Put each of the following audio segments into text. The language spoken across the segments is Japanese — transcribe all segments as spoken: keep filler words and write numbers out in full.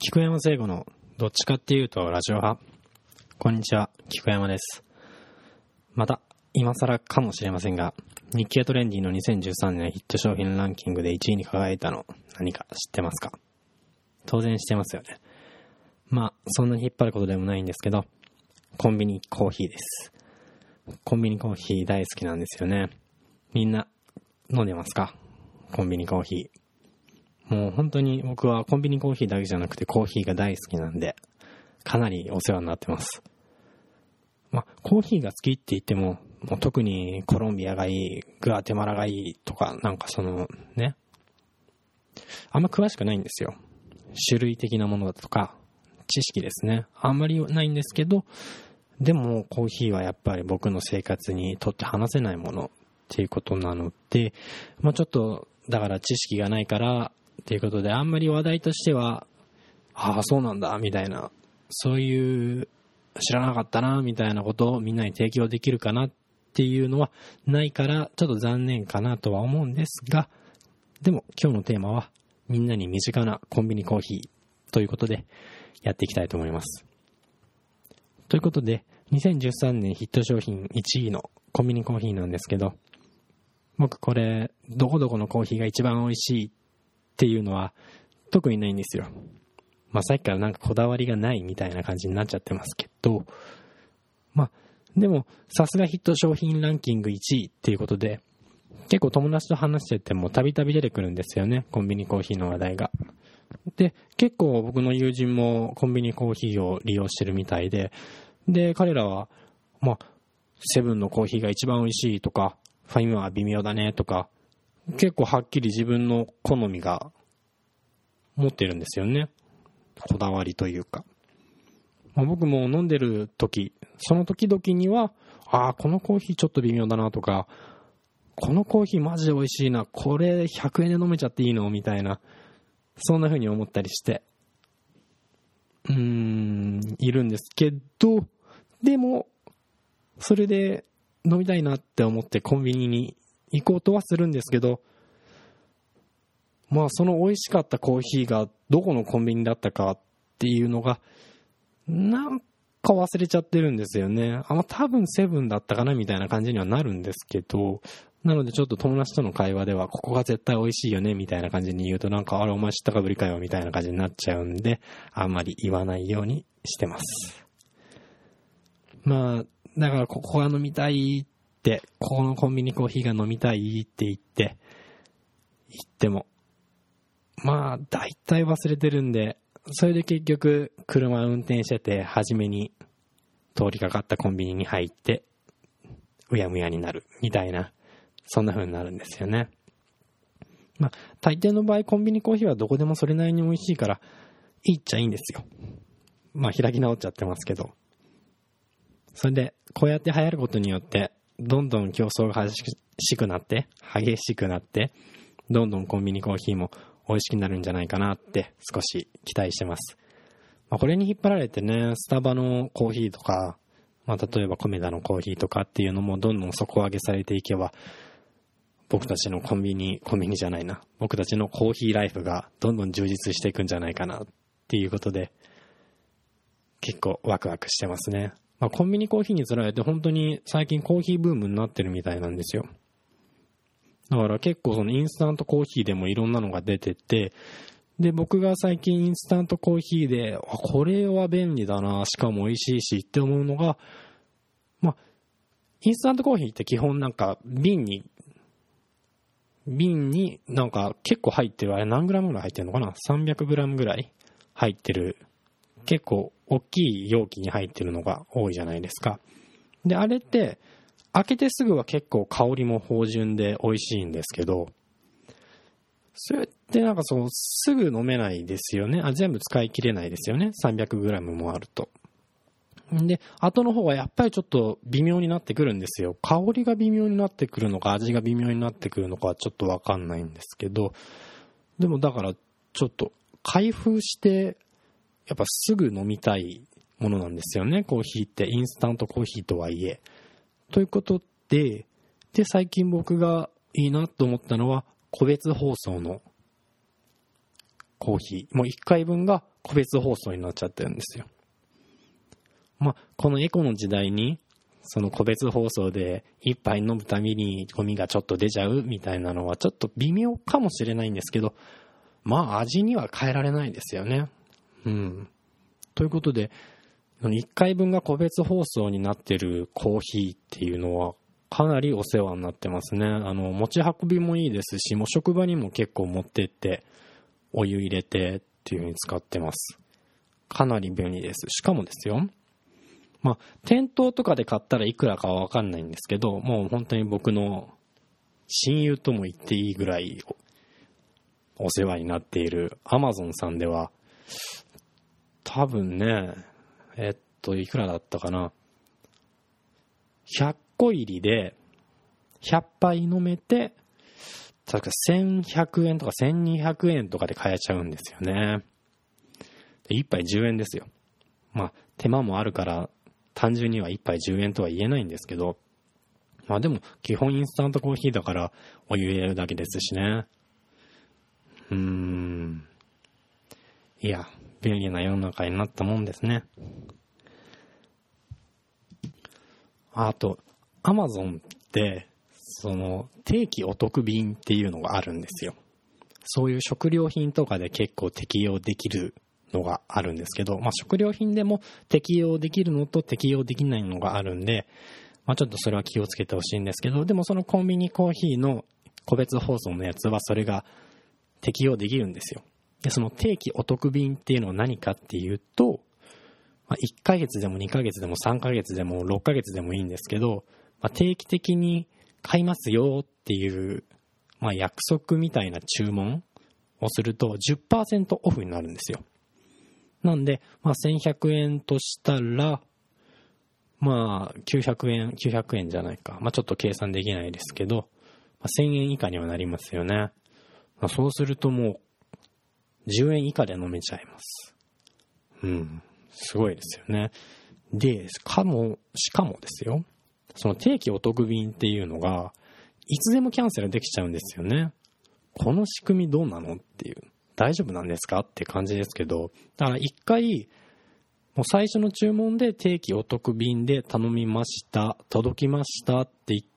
菊山聖吾のどっちかっていうとラジオ派。こんにちは、菊山です。また今更かもしれませんが、日経トレンディのにせんじゅうさんねんヒット商品ランキングでいちいに輝いたの何か知ってますか？当然知ってますよね。まあそんなに引っ張ることでもないんですけど、コンビニコーヒーです。コンビニコーヒー大好きなんですよね。みんな飲んでますか？コンビニコーヒー。もう本当に僕はコンビニコーヒーだけじゃなくてコーヒーが大好きなんで、かなりお世話になってます。まあ、コーヒーが好きって言っても、もう特にコロンビアがいい、グアテマラがいいとか、なんかそのね、あんま詳しくないんですよ。種類的なものだとか、知識ですね。あんまりないんですけど、でもコーヒーはやっぱり僕の生活にとって離せないものっていうことなので、まあちょっと、だから知識がないから、っていうことで、あんまり話題としては、ああ、そうなんだ、みたいな、そういう、知らなかったな、みたいなことをみんなに提供できるかなっていうのはないから、ちょっと残念かなとは思うんですが、でも今日のテーマは、みんなに身近なコンビニコーヒーということで、やっていきたいと思います。ということで、にせんじゅうさんねんヒット商品いちいのコンビニコーヒーなんですけど、僕これ、どこどこのコーヒーが一番美味しいっていうのは特にないんですよ。まあさっきからなんかこだわりがないみたいな感じになっちゃってますけど、まあでもさすがヒット商品ランキングいちいっていうことで、結構友達と話しててもたびたび出てくるんですよね、コンビニコーヒーの話題が。で、結構僕の友人もコンビニコーヒーを利用してるみたいで、で彼らはまあセブンのコーヒーが一番美味しいとか、ファインは微妙だねとか、結構はっきり自分の好みが持ってるんですよね。こだわりというか。まあ、僕も飲んでる時、その時々には、ああ、このコーヒーちょっと微妙だなとか、このコーヒーマジで美味しいな、これひゃくえんで飲めちゃっていいのみたいな、そんな風に思ったりして、うーん、いるんですけど、でも、それで飲みたいなって思ってコンビニに行こうとはするんですけど、まあその美味しかったコーヒーがどこのコンビニだったかっていうのがなんか忘れちゃってるんですよね。あ、まあ多分セブンだったかなみたいな感じにはなるんですけど、なのでちょっと友達との会話ではここが絶対美味しいよねみたいな感じに言うと、なんかあれお前知ったかぶりかよみたいな感じになっちゃうんで、あんまり言わないようにしてます。まあだからここが飲みたいって、ここのコンビニコーヒーが飲みたいって言って言っても、まあ大体忘れてるんで、それで結局車運転してて初めに通りかかったコンビニに入ってうやむやになるみたいな、そんな風になるんですよね。まあ大抵の場合コンビニコーヒーはどこでもそれなりに美味しいからいいっちゃいいんですよ。まあ開き直っちゃってますけど、それでこうやって流行ることによってどんどん競争が激しくなって激しくなってどんどんコンビニコーヒーも美味しくなるんじゃないかなって少し期待してます。まあ、これに引っ張られてね、スタバのコーヒーとか、まあ、例えばコメダのコーヒーとかっていうのもどんどん底上げされていけば、僕たちのコンビニ、コンビニじゃないな、僕たちのコーヒーライフがどんどん充実していくんじゃないかなっていうことで、結構ワクワクしてますね。まあ、コンビニコーヒーにつられて本当に最近コーヒーブームになってるみたいなんですよ。だから結構そのインスタントコーヒーでもいろんなのが出てて、で僕が最近インスタントコーヒーで、あ、これは便利だな、しかも美味しいしって思うのが、まあインスタントコーヒーって基本なんか瓶に瓶になんか結構入ってる、あれ何グラムぐらい入ってるのかな、さんびゃくグラムぐらい入ってる、結構大きい容器に入ってるのが多いじゃないですか。であれって開けてすぐは結構香りも芳醇で美味しいんですけど、それってなんかそうすぐ飲めないですよね。あ、全部使い切れないですよね。さんびゃくグラムもあると。で、後の方はやっぱりちょっと微妙になってくるんですよ。香りが微妙になってくるのか、味が微妙になってくるのかはちょっとわかんないんですけど、でもだからちょっと開封してやっぱすぐ飲みたいものなんですよね。コーヒーってインスタントコーヒーとはいえ。ということで、で最近僕がいいなと思ったのは個別包装のコーヒー、もういっかいぶんが個別包装になっちゃってるんですよ。まあ、このエコの時代に、その個別包装で一杯飲むたびにゴミがちょっと出ちゃうみたいなのはちょっと微妙かもしれないんですけど、まあ味には変えられないですよね。うん。ということで、いっかいぶんが個別包装になってるコーヒーっていうのはかなりお世話になってますね。あの、持ち運びもいいですし、もう職場にも結構持ってってお湯入れてっていう風に使ってます。かなり便利です。しかもですよ。まあ、店頭とかで買ったらいくらかはわかんないんですけど、もう本当に僕の親友とも言っていいぐらいお世話になっている Amazon さんでは、多分ね、えっと、いくらだったかな。ひゃっこ入りでひゃっぱい飲めて、確かせんひゃくえんとかせんにひゃくえんとかで買えちゃうんですよね。でいっぱいじゅうえんですよ。まあ、手間もあるから、単純にはいっぱいじゅうえんとは言えないんですけど、まあでも基本インスタントコーヒーだからお湯入れるだけですしね。うーん。いや、便利な世の中になったもんですね。あと、アマゾンって、その、定期お得便っていうのがあるんですよ。そういう食料品とかで結構適用できるのがあるんですけど、まあ食料品でも適用できるのと適用できないのがあるんで、まあちょっとそれは気をつけてほしいんですけど、でもそのコンビニコーヒーの個別包装のやつはそれが適用できるんですよ。で、その定期お得便っていうのは何かっていうと、まあ、いっかげつでもにかげつでもさんかげつでもろっかげつでもいいんですけど、まあ、定期的に買いますよっていう、まあ、約束みたいな注文をすると じゅっパーセント オフになるんですよ。なんで、まあ、せんひゃくえんとしたら、まあ、きゅうひゃくえん、きゅうひゃくえんじゃないか。まあ、ちょっと計算できないですけど、まあ、せんえん以下にはなりますよね。まあ、そうするともう、じゅうえん以下で飲めちゃいます。うん。すごいですよね。で、しかも、しかもですよ。その定期お得便っていうのが、いつでもキャンセルできちゃうんですよね。この仕組みどうなのっていう。大丈夫なんですかって感じですけど、だから一回、もう最初の注文で定期お得便で頼みました、届きましたって言って、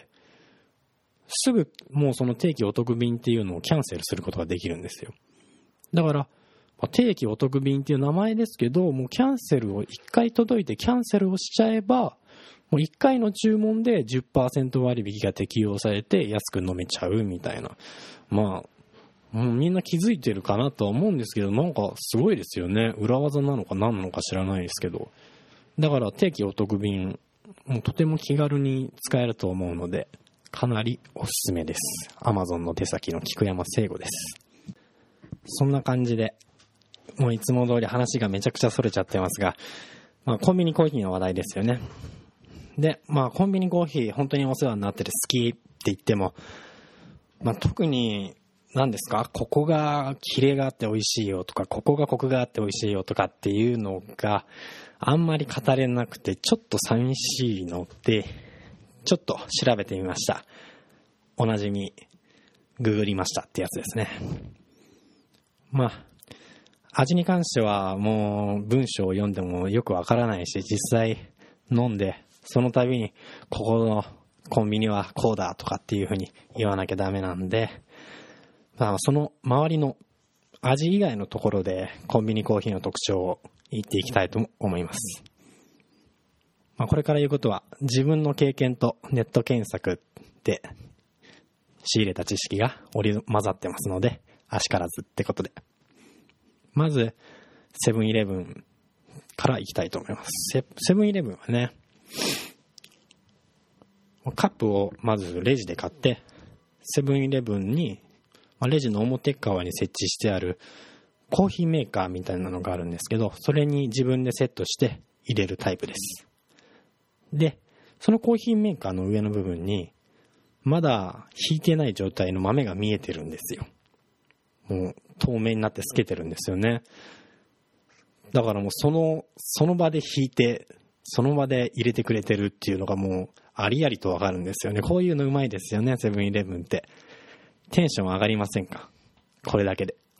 すぐもうその定期お得便っていうのをキャンセルすることができるんですよ。だから、定期お得便っていう名前ですけど、もうキャンセルを一回届いてキャンセルをしちゃえば、もう一回の注文で じゅっパーセント 割引が適用されて安く飲めちゃうみたいな。まあ、もうみんな気づいてるかなとは思うんですけど、なんかすごいですよね。裏技なのか何なのか知らないですけど。だから定期お得便、もうとても気軽に使えると思うので、かなりおすすめです。Amazon の手先の菊山聖吾です。そんな感じで、もういつも通り話がめちゃくちゃ逸れちゃってますが、まあコンビニコーヒーの話題ですよね。で、まあコンビニコーヒー本当にお世話になってて好きって言っても、まあ特に何ですか、ここがキレがあって美味しいよとか、ここがコクがあって美味しいよとかっていうのがあんまり語れなくてちょっと寂しいので、ちょっと調べてみました。おなじみググりましたってやつですね。まあ味に関してはもう文章を読んでもよくわからないし、実際飲んでその度にここのコンビニはこうだとかっていう風に言わなきゃダメなんで、まあその周りの味以外のところでコンビニコーヒーの特徴を言っていきたいと思います。まあこれから言うことは自分の経験とネット検索で仕入れた知識が織り交ざってますので、あしからずってことで。まず、セブンイレブンからいきたいと思います。セ、セブンイレブンはね、カップをまずレジで買って、セブンイレブンに、レジの表側に設置してあるコーヒーメーカーみたいなのがあるんですけど、それに自分でセットして入れるタイプです。で、そのコーヒーメーカーの上の部分に、まだ引いてない状態の豆が見えてるんですよ。もう透明になって透けてるんですよね。だからもうそのその場で引いてその場で入れてくれてるっていうのがもうありありとわかるんですよね。こういうのうまいですよね、セブンイレブンって。テンション上がりませんか？これだけで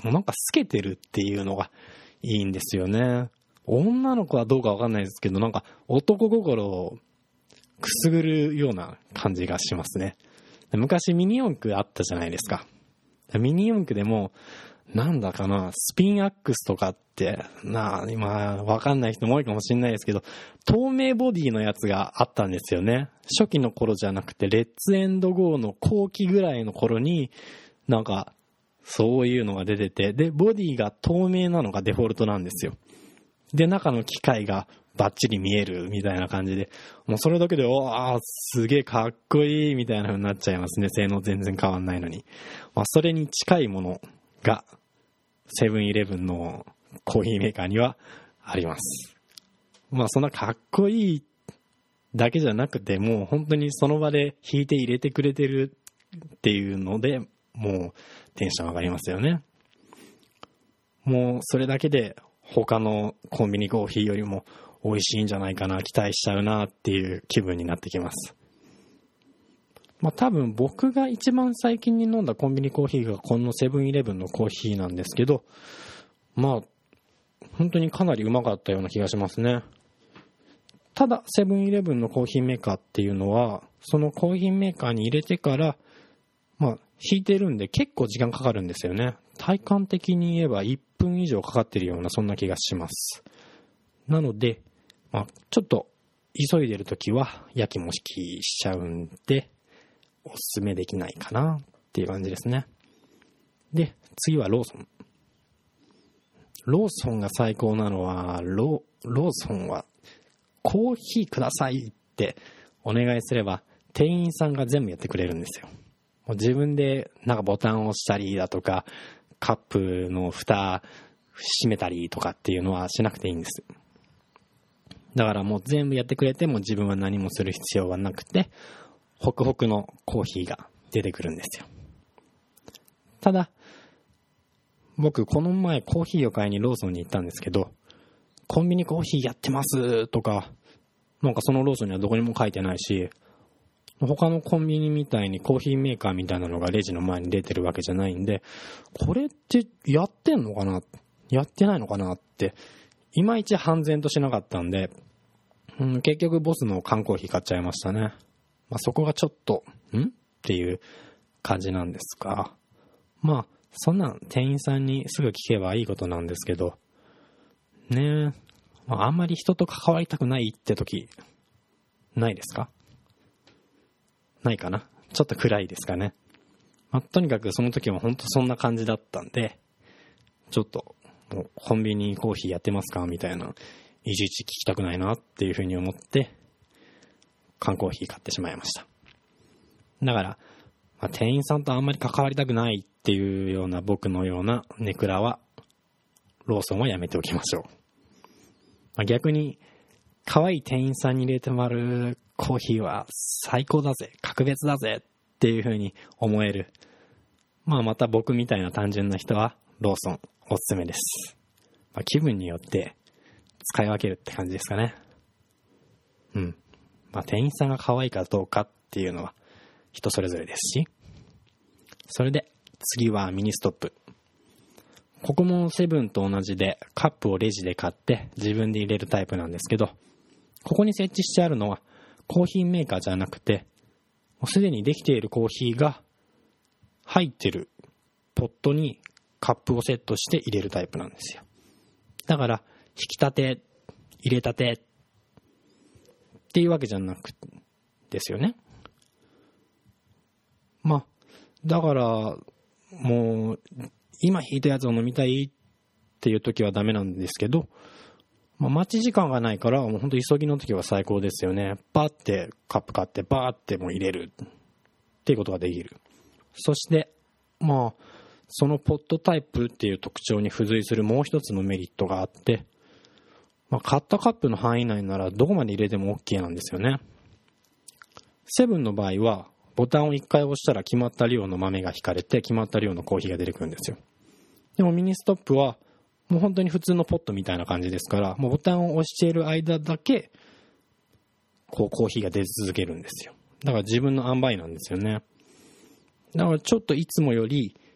なんか透けてるっていうのがいいんですよね。女の子はどうかわかんないですけど、なんか男心をくすぐるような感じがしますね。昔ミニ四駆あったじゃないですか。ミニ四駆でもなんだかな、スピンアックスとかってなあ、今わかんない人も多いかもしれないですけど、透明ボディのやつがあったんですよね。初期の頃じゃなくてレッツエンドゴーの後期ぐらいの頃になんかそういうのが出てて、でボディが透明なのがデフォルトなんですよ。で中の機械がバッチリ見えるみたいな感じで、もうそれだけでおーすげえかっこいいみたいな風になっちゃいますね。性能全然変わんないのに、まあ、それに近いものがセブンイレブンのコーヒーメーカーにはあります。まあそんなかっこいいだけじゃなくて、もう本当にその場で引いて入れてくれてるっていうので、もうテンション上がりますよね。もうそれだけで他のコンビニコーヒーよりも美味しいんじゃないかな、期待しちゃうなっていう気分になってきます。まあ多分僕が一番最近に飲んだコンビニコーヒーがこのセブンイレブンのコーヒーなんですけど、まあ本当にかなりうまかったような気がしますね。ただセブンイレブンのコーヒーメーカーっていうのは、そのコーヒーメーカーに入れてからまあ引いてるんで結構時間かかるんですよね。体感的に言えばいっぷん以上かかってるようなそんな気がします。なので、まあ、ちょっと急いでるときはやきもきしちゃうんでおすすめできないかなっていう感じですね。で、次はローソン。ローソンが最高なのは、ロ、ローソンはコーヒーくださいってお願いすれば店員さんが全部やってくれるんですよ。もう自分でなんかボタンを押したりだとか、カップの蓋閉めたりとかっていうのはしなくていいんです。だからもう全部やってくれても自分は何もする必要はなくて、ホクホクのコーヒーが出てくるんですよ。ただ僕この前コーヒーを買いにローソンに行ったんですけど、コンビニコーヒーやってますとかなんかそのローソンにはどこにも書いてないし、他のコンビニみたいにコーヒーメーカーみたいなのがレジの前に出てるわけじゃないんで、これってやってんのかな、やってないのかなっていまいち判然としなかったんで、うん、結局ボスの缶コーヒー買っちゃいましたね。まあ、そこがちょっとんっていう感じなんですが、まあそんなん店員さんにすぐ聞けばいいことなんですけどねえ、まあ、あんまり人と関わりたくないって時ないですか？ないかな。ちょっと暗いですかね。まあ、とにかくその時は本当そんな感じだったんで、ちょっともうコンビニコーヒーやってますかみたいないちいち聞きたくないなっていうふうに思って缶コーヒー買ってしまいました。だから、まあ、店員さんとあんまり関わりたくないっていうような僕のようなネクラはローソンはやめておきましょう。まあ、逆に可愛い店員さんに入れてもらうコーヒーは最高だぜ、格別だぜっていう風に思える、まあまた僕みたいな単純な人はローソンおすすめです。まあ、気分によって使い分けるって感じですかね。うん。まあ店員さんが可愛いかどうかっていうのは人それぞれですし、それで次はミニストップ。ここもセブンと同じでカップをレジで買って自分で入れるタイプなんですけど、ここに設置してあるのはコーヒーメーカーじゃなくて、もうすでにできているコーヒーが入ってるポットにカップをセットして入れるタイプなんですよ。だから引き立て入れたてっていうわけじゃなくですよね。まあだからもう今引いたやつを飲みたいっていう時はダメなんですけど、まあ、待ち時間がないからもう本当急ぎの時は最高ですよね。バーってカップ買ってバーってもう入れるっていうことができる。そしてまあそのポットタイプっていう特徴に付随するもう一つのメリットがあって、まあ、買ったカップの範囲内ならどこまで入れても OK なんですよね。セブンの場合はボタンをいっかい押したら決まった量の豆が引かれて決まった量のコーヒーが出てくるんですよ。でもミニストップはもう本当に普通のポットみたいな感じですから、もうボタンを押している間だけこうコーヒーが出続けるんですよ。だから自分の塩梅なんですよね。だからちょっといつもより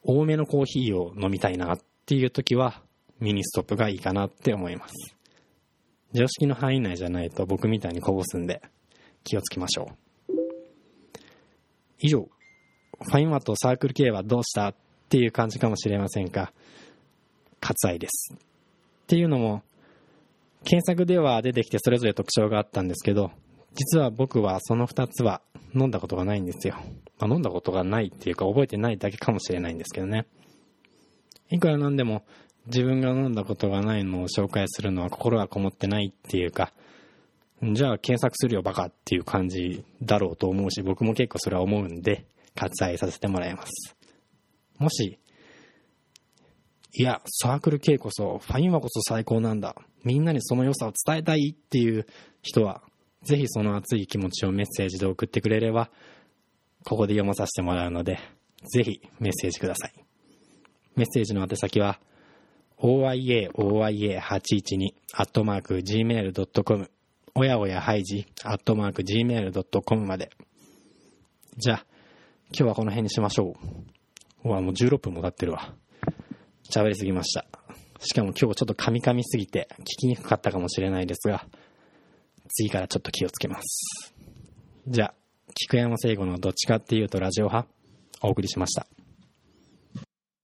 多めのコーヒーを飲みたいなっていう時はミニストップがいいかなって思います。常識の範囲内じゃないと僕みたいにこぼすんで気をつけましょう。以上、ファインマとサークル系はどうしたっていう感じかもしれませんが、割愛です。っていうのも検索では出てきてそれぞれ特徴があったんですけど、実は僕はそのふたつは飲んだことがないんですよ。まあ、飲んだことがないっていうか覚えてないだけかもしれないんですけどね。いくらなんでも自分が飲んだことがないのを紹介するのは心がこもってないっていうか、じゃあ検索するよバカっていう感じだろうと思うし、僕も結構それは思うんで割愛させてもらいます。もしいやサークル系こそファインマこそ最高なんだ、みんなにその良さを伝えたいっていう人はぜひその熱い気持ちをメッセージで送ってくれればここで読まさせてもらうので、ぜひメッセージください。メッセージの宛先は オーアイエーオーアイエーはちいちに アットマーク ジーメールドットコム おやおやハイジ アットマーク ジーメールドットコム まで。じゃあ今日はこの辺にしましょう。うわもうじゅうろっぷんも経ってるわ。喋りすぎました。しかも今日ちょっと噛み噛みすぎて聞きにくかったかもしれないですが、次からちょっと気をつけます。じゃあ菊山聖吾のどっちかっていうとラジオ派お送りしました。